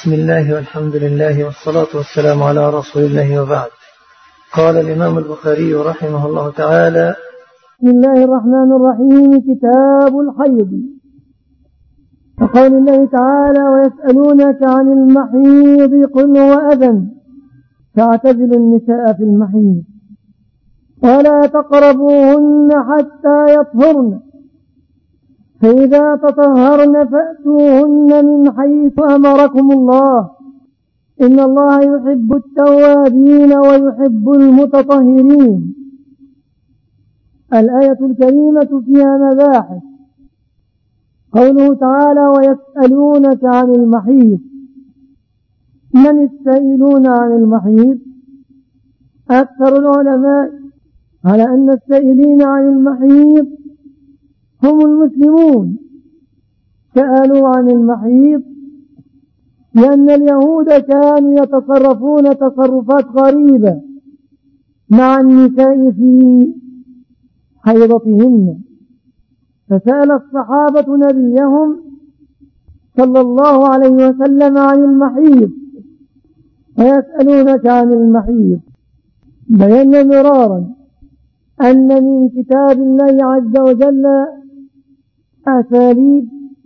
بسم الله والحمد لله والصلاة والسلام على رسول الله وبعد. قال الإمام البخاري رحمه الله تعالى: بسم الله الرحمن الرحيم. كتاب الحيض. وقول الله تعالى: ويسألونك عن المحيض قل هو أذى فاعتزلوا النساء في المحيض ولا تقربوهن حتى يطهرن فإذا تطهرن فأتوهن من حيث أمركم الله إن الله يحب التوابين ويحب المتطهرين. الآية الكريمة فيها مباحث. قوله تعالى: ويسألونك عن المحيض. من السائلون عن المحيض؟ أكثر العلماء على أن السائلين عن المحيض هم المسلمون. سألوا عن المحيض لأن اليهود كانوا يتصرفون تصرفات غريبة مع النساء في حيضتهن، فسأل الصحابة نبيهم صلى الله عليه وسلم عن المحيض. ويسألونك عن المحيض بينا مرارا أن من كتاب الله عز وجل أساليب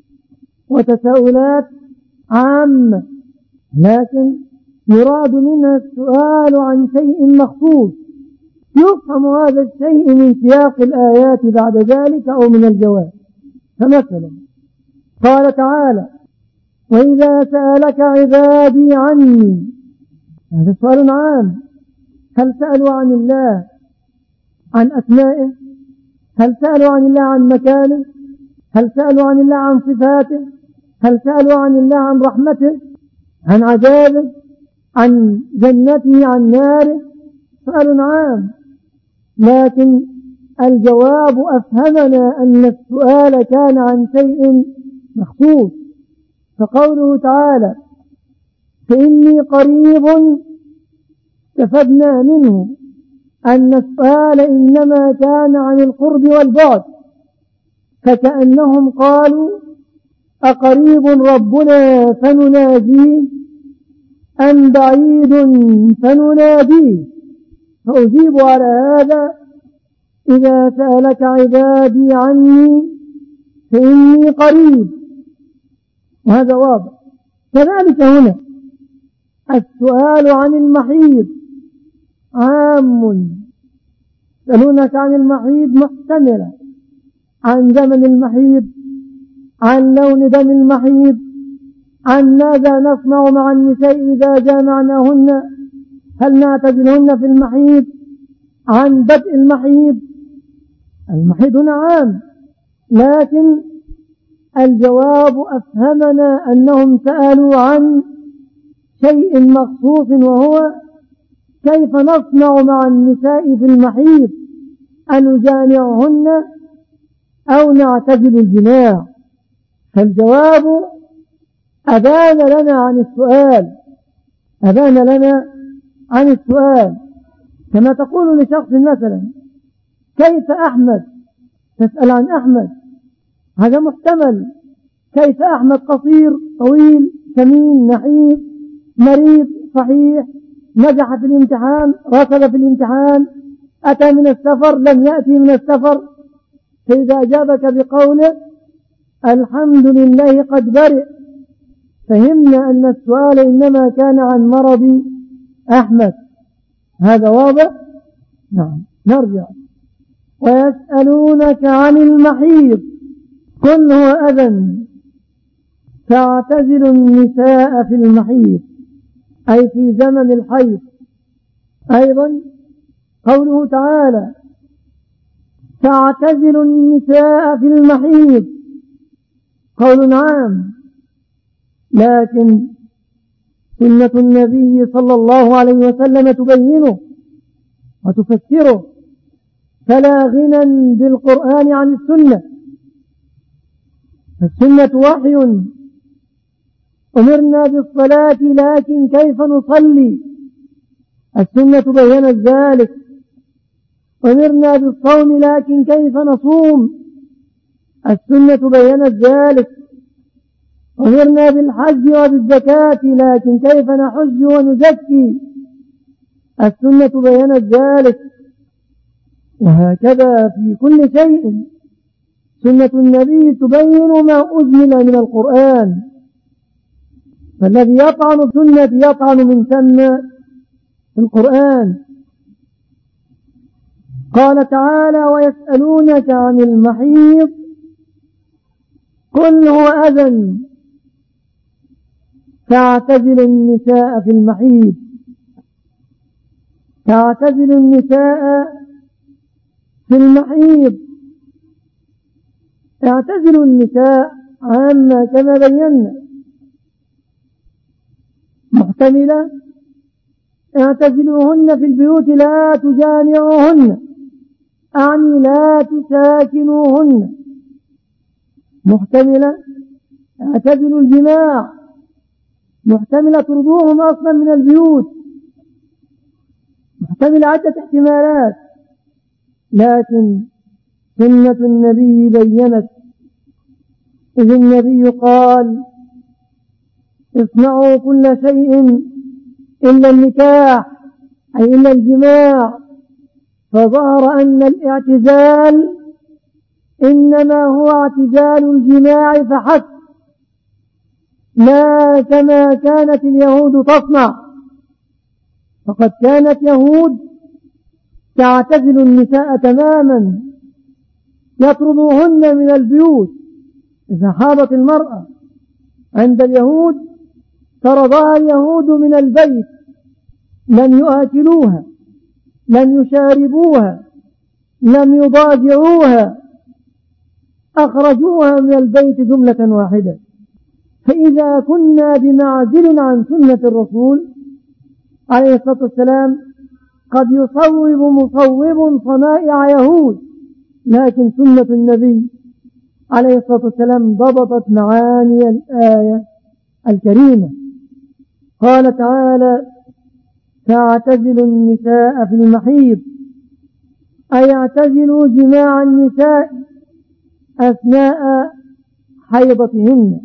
وتساؤلات عامة، لكن يراد منها السؤال عن شيء مخصوص يفهم هذا الشيء من سياق الآيات بعد ذلك أو من الجواب. فمثلا قال تعالى: وإذا سألك عبادي عني. هذا سؤال عام. هل سألوا عن الله عن أسمائه؟ هل سألوا عن الله عن مكانه؟ هل سألوا عن الله عن صفاته؟ هل سألوا عن الله عن رحمته، عن عذابه، عن جنته، عن ناره؟ سؤال عام، لكن الجواب أفهمنا أن السؤال كان عن شيء مخصوص. فقوله تعالى: فإني قريب، استفدنا منه أن السؤال إنما كان عن القرب والبعد، فكأنهم قالوا: أقريب ربنا فنناجيه أم بعيد فنناديه؟ فأجيب على هذا: إذا سألك عبادي عني فإني قريب، وهذا واضح. كذلك هنا السؤال عن المحيض عام. يسألونك عن المحيض محتملة عن زمن المحيض، عن لون دم المحيض، عن ماذا نصنع مع النساء إذا جامعناهن، هل نعتزلهن في المحيض، عن بدء المحيض. المحيض هنا عام، لكن الجواب أفهمنا أنهم سألوا عن شيء مخصوص، وهو كيف نصنع مع النساء في المحيض، أن نجامعهن أو نعتزل الجماع. فالجواب أبان لنا عن السؤال، أبان لنا عن السؤال. كما تقول لشخص مثلا: كيف أحمد؟ تسأل عن أحمد، هذا محتمل. كيف أحمد؟ قصير، طويل، سمين، نحيف، مريض، صحيح، نجح في الامتحان، رسب في الامتحان، أتى من السفر، لم يأتي من السفر. فإذا أجابك بقوله الحمد لله قد برئ، فهمنا أن السؤال إنما كان عن مرض أحمد. هذا واضح؟ نعم. نرجع. ويسألونك عن المحيض قل هو أذى فاعتزلوا النساء في المحيض، أي في زمن الحيض. أيضا قوله تعالى: فاعتزلوا النساء في المحيض، قول عام، لكن سنة النبي صلى الله عليه وسلم تبينه وتفسره، فلا غنى بالقرآن عن السنة. السنة وحي. أمرنا بالصلاة لكن كيف نصلي؟ السنة بينت ذلك. أمرنا بالصوم لكن كيف نصوم؟ السنة بينت ذلك. أمرنا بالحج وبالزكاة، لكن كيف نحج ونزكي؟ السنة بينت ذلك. وهكذا في كل شيء سنة النبي تبين ما أجمل من القرآن. فالذي يطعن السنة يطعن من ثم في القرآن. قال تعالى: ويسألونك عن المحيض قل هو أذى فاعتزلوا النساء في المحيض. فاعتزلوا النساء في المحيض. اعتزلوا النساء عامة كما بينا، محتملة: اعتزلوهن في البيوت لا تجامعوهن، أعني لا تساكنوهن. محتملة: اعتزلوا الجماع، محتملة: ترضوهم أصلا من البيوت. محتملة عدة احتمالات، لكن سنة النبي بينت. إذ النبي قال: اصنعوا كل شيء إلا النكاح، أي إلا الجماع. فظهر أن الاعتزال إنما هو اعتزال الجماع فحسب، لا كما كانت اليهود تصنع. فقد كانت يهود تعتزل النساء تماما، يطردوهن من البيوت. إذا حاضت المرأة عند اليهود طردها اليهود من البيت، لم يؤكلوها، لم يشاربوها، لم يضاجعوها، أخرجوها من البيت جملة واحدة. فإذا كنا بمعزل عن سنة الرسول عليه الصلاة والسلام قد يصوب مصوب صنائع يهود، لكن سنة النبي عليه الصلاة والسلام ضبطت معاني الآية الكريمة. قال تعالى: فاعتزلوا النساء في المحيض، أي اعتزلوا جماع النساء أثناء حيضتهن،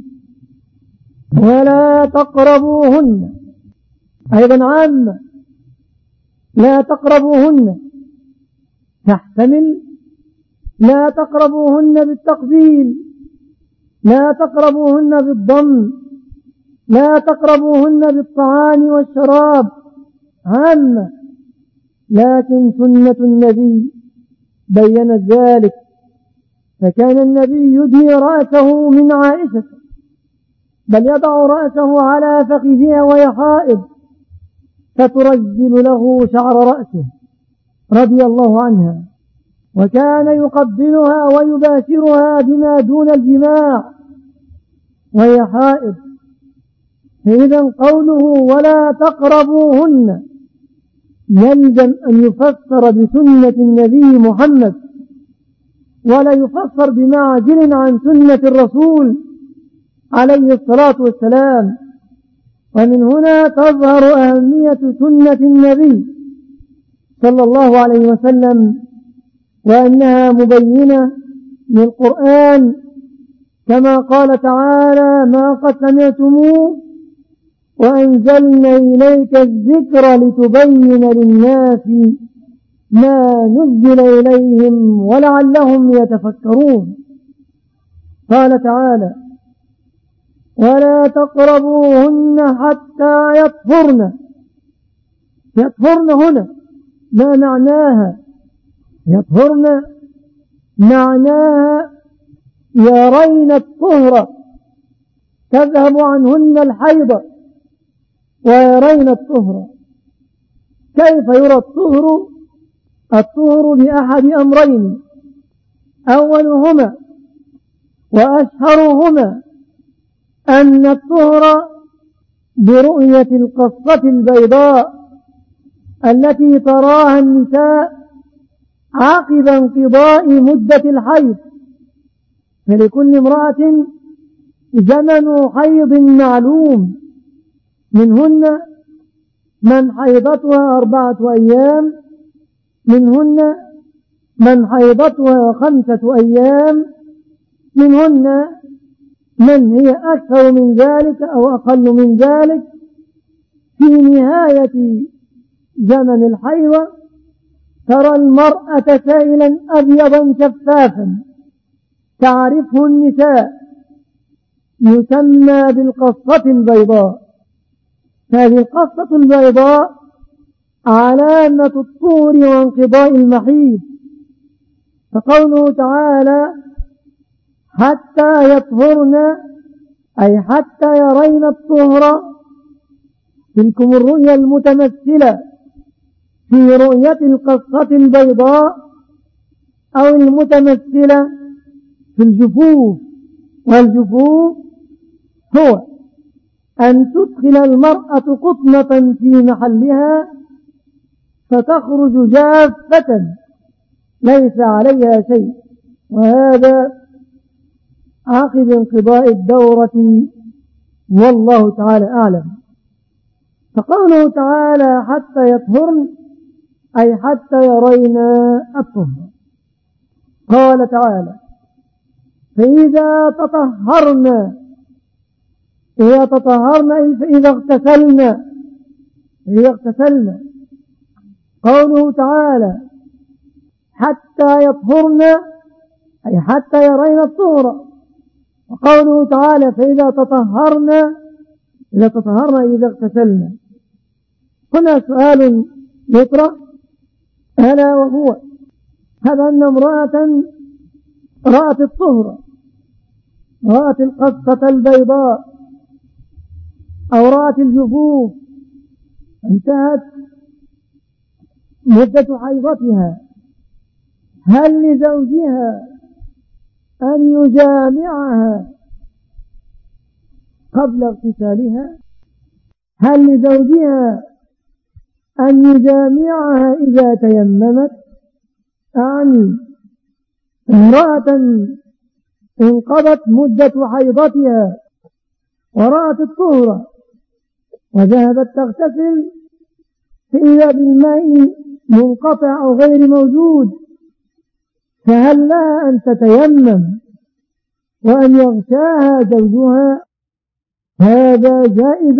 ولا تقربوهن. أيضا عامة: لا تقربوهن، تحتمل لا تقربوهن بالتقبيل، لا تقربوهن بالضم، لا تقربوهن بالطعام والشراب، عامة. لكن سنة النبي بيّنت ذلك، فكان النبي يدني رأسه من عائشة، بل يضع رأسه على فخذها وهي حائض، فترجل له شعر رأسه رضي الله عنها، وكان يقبلها ويباشرها بما دون الجماع وهي حائض. فإذا قوله ولا تقربوهن يلزم أن يفسر بسنة النبي محمد، ولا يفسر بمعزل عن سنة الرسول عليه الصلاة والسلام. ومن هنا تظهر أهمية سنة النبي صلى الله عليه وسلم، وأنها مبينة للقرآن، كما قال تعالى: ما قد سمعتموه وأنزلنا إليك الذكر لتبين للناس ما نزل إليهم ولعلهم يتفكرون. قال تعالى: ولا تقربوهن حتى يطهرن. يطهرن هنا ما معناها؟ يطهرن معناها يرين الطهر، تذهب عنهن الحيضة ويرين الطهر. كيف يرى الطهر؟ الطهر بأحد أمرين: أولهما وأشهرهما أن الطهر برؤية القصة البيضاء التي تراها النساء عقب انقضاء مدة الحيض. فلكل امرأة زمن حيض معلوم، منهن من حيضتها 4 أيام، منهن من حيضتها 5 أيام، منهن من هي أكثر من ذلك أو أقل من ذلك في نهاية زمن الحيض ترى المرأة سائلا أبيضا شفافا تعرفه النساء يسمى بالقصة البيضاء. هذه القصة البيضاء علامة الطهر وانقضاء المحيض. فقوله تعالى حتى يطهرن أي حتى يرين الطهر، تلكم الرؤيا المتمثلة في رؤية القصة البيضاء أو المتمثلة في الجفوف. والجفوف هو أن تدخل المرأة قطنة في محلها فتخرج جافة ليس عليها شيء، وهذا عقب انقضاء الدورة والله تعالى أعلم. فقوله تعالى حتى يطهرن أي حتى يرين الطهر. قال تعالى فإذا تطهرن، إذا تطهرن أي فإذا اغتسلن. قوله تعالى حتى يطهرن أي حتى يرين الطهر، وقوله تعالى فإذا تطهرن إذا اغتسلن. هنا سؤال يطرح ألا وهو هذا أن امرأة رأت الطهر، رأت القصة البيضاء أو رأت الجفوف، انتهت مدة حيضتها، هل لزوجها أن يجامعها قبل اغتسالها؟ هل لزوجها أن يجامعها إذا تيممت؟ أعني امرأة انقضت مدة حيضتها ورأت الطهر وذهبت تغتسل فإذا بالماء منقطع أو غير موجود، فهل لها أن تتيمم وأن يغشاها زوجها؟ هذا جائز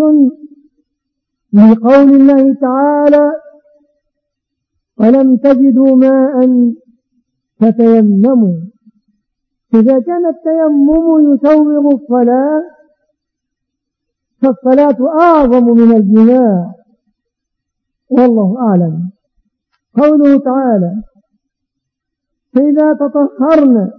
لقول الله تعالى ولم تجدوا ماء فتيمموا. إذا كان التيمم يسوغ الصلاة فالصلاة أعظم من الجماع والله أعلم. قوله تعالى فإذا تطهرن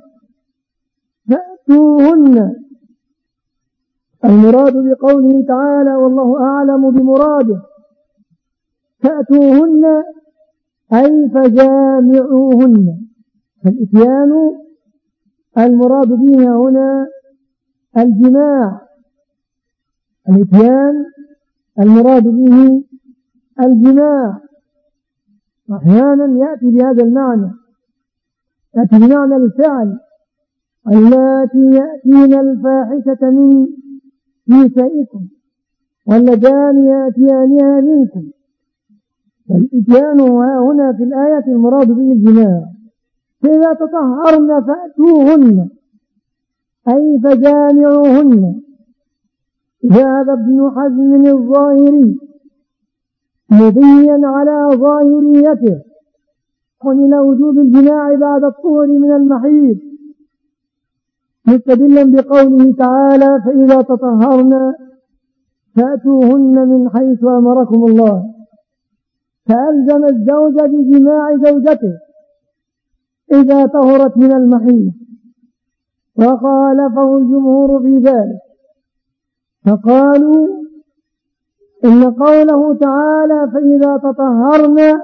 فأتوهن، المراد بقوله تعالى والله أعلم بمراده فأتوهن أي فجامعوهن. فالإتيان المراد به هنا الجماع، الإتيان المراد به الجماع، أحيانا يأتي بهذا المعنى، يأتي بمعنى الفعل اللاتي يأتين الفاحشة من نسائكم واللذان يأتيانها منكم. فالإتيان هنا في الآية المراد به الجماع. فإذا تطهرن فأتوهن أي فجامعوهن. ذهب ابن حزم الظاهري مبيا على ظاهريته إلى وجوب الجماع بعد الطهر من المحيض مستدلا بقوله تعالى فإذا تطهرن فأتوهن من حيث أمركم الله، فألزم الزوج بجماع زوجته إذا طهرت من المحيض، وخالفه الجمهور في ذلك فقالوا إن قوله تعالى فإذا تطهرن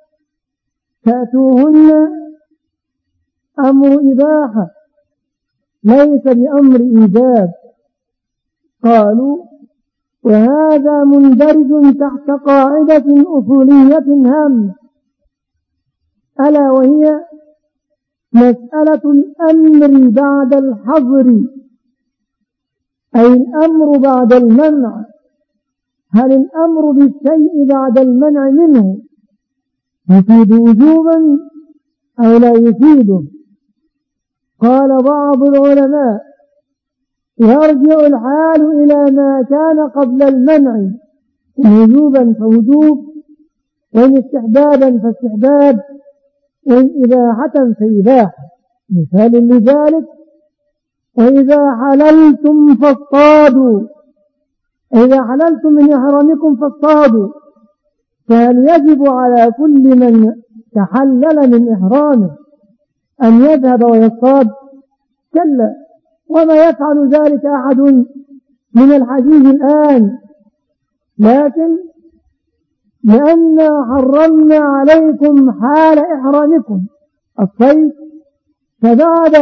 فأتوهن أمر إباحة ليس بأمر إيجاب. قالوا وهذا مندرج تحت قاعدة أصولية هامة ألا وهي مسألة الأمر بعد الحظر، أي الأمر بعد المنع، هل الأمر بالشيء بعد المنع منه يفيد وجوبا أو لا يفيده؟ قال بعض العلماء يرجع الحال إلى ما كان قبل المنع، إن وجوبا فوجوب، وإن استحبابا فاستحباب، وإن إباحة فإباحة. مثال لذلك: وإذا حللتم فاصطادوا، إذا حللتم من إحرامكم فاصطادوا، فهل يجب على كل من تحلل من إحرامه أن يذهب ويصطاد؟ كلا، وما يفعل ذلك أحد من الحديث الآن، لكن لأننا حرمنا عليكم حال إحرامكم الصيد، فبعد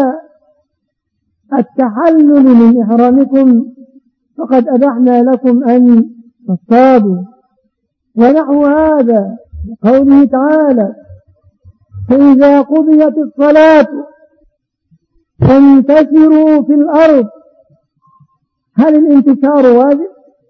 التحلل من إحرامكم فقد أبحنا لكم أن تصطادوا. ونحو هذا قوله تعالى: فإذا قضيت الصلاة فانتشروا في الأرض. هل الانتشار واجب؟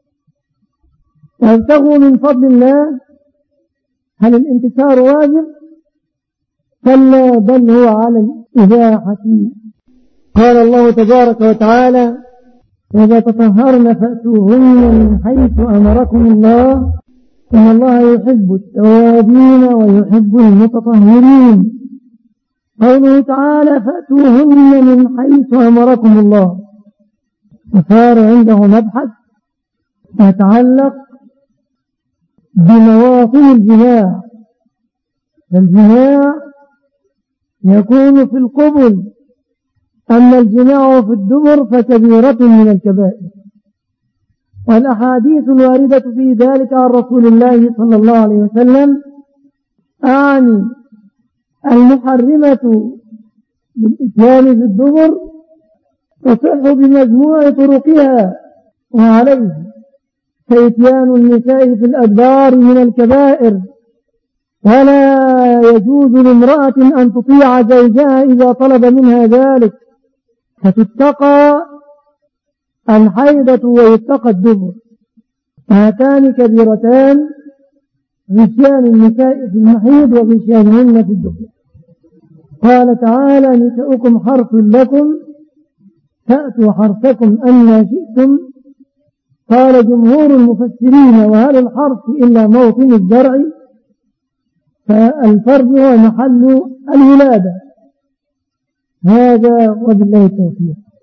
وابتغوا من فضل الله. هل الانتشار واجب؟ كلا، بل هو على الإباحة. قال الله تبارك وتعالى: إذا تطهرن فأتوهن من حيث أمركم الله إن الله يحب التوابين ويحب المتطهرين. قوله تعالى: فأتوهن من حيث أمركم الله، وصار عنده مبحث يتعلق بمواطن الجماع. الجماع يكون في القبل، أما الجماع في الدبر فكبيرة من الكبائر. والأحاديث الواردة في ذلك عن رسول الله صلى الله عليه وسلم أعني المحرمة بالإتيان في الدبر تصح بمجموع طرقها، وعليه فإتيان النساء في الأدبار من الكبائر، ولا يجوز لامرأة أن تطيع زوجها إذا طلب منها ذلك، فتتقى الحيضة ويتقى الدبر. هاتان كبيرتان: غشيان النساء في المحيض وغشيانهن في الدبر. قال تعالى: نساؤكم حرث لكم فأتوا حرثكم أن شئتم. قال جمهور المفسرين: وهل الحرث إلا موطن الزرع؟ فالفرج هو محل الولادة. هذا وبالله التوفيق.